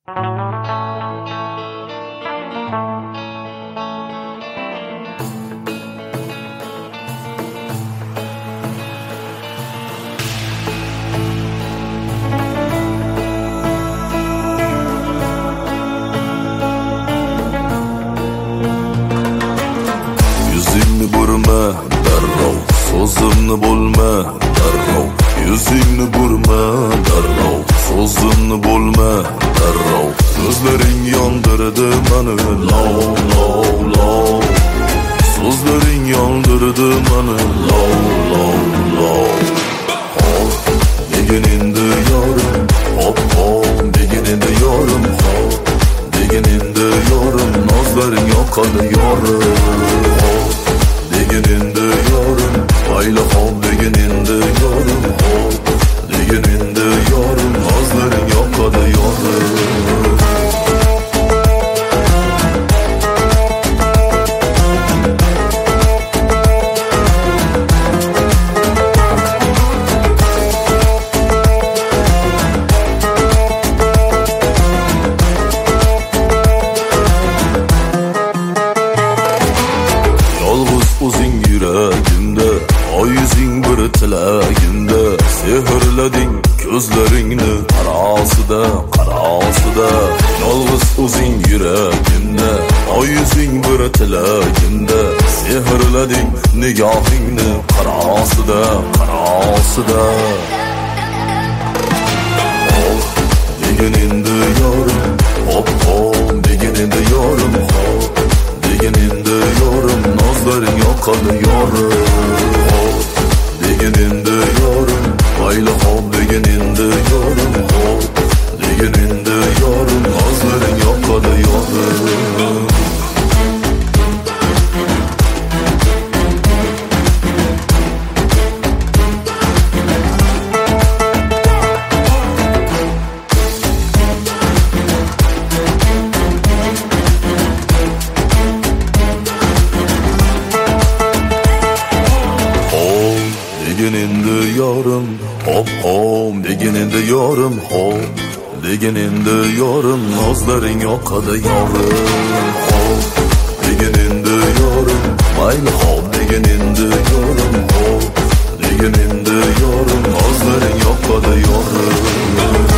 Yuzingni burma darrov, so'zimni bo'lma darrov. Yuzingni burma darrov, so'zimni bo'lma darrov. So'zlaring yondirdi meni lov lov lov. So'zlaring yondirdi meni lov lov lov. Hop degin endi yorim, hop hop degin endi yorim, hop degin endi yorim. Nozlaring yoqadi yorim, hop degin endi yorim. Ayla hop degin endi yorim, hop degin endi yorim. Nozlaring yoqadi yorim. O'zing yuragimda, oyizing bir tilagimda. Sehrlading ko'zlaringni qarosida, qarosida. Yolg'iz o'zing yuragimda, oyizing bir tilagimda. Sehrlading nigohingni qarosida, qarosida. Hop degin endi yorim, hop hop degin endi yorim, hop degin endi yorim. Nozlaring yoqadi yorim, hop degin endi yorim. Ayla hop degin endi yorim, hop degin endi yorim. Nozlaring yoqadi yorim. Degin endi yorim, hop hop degin endi yorim, hop degin endi yorim. Nozlaring yoqadi yorim, hop degin endi yorim. Mayli hop degin endi yorim, hop degin endi yorim. Nozlaring yoqadi yorim.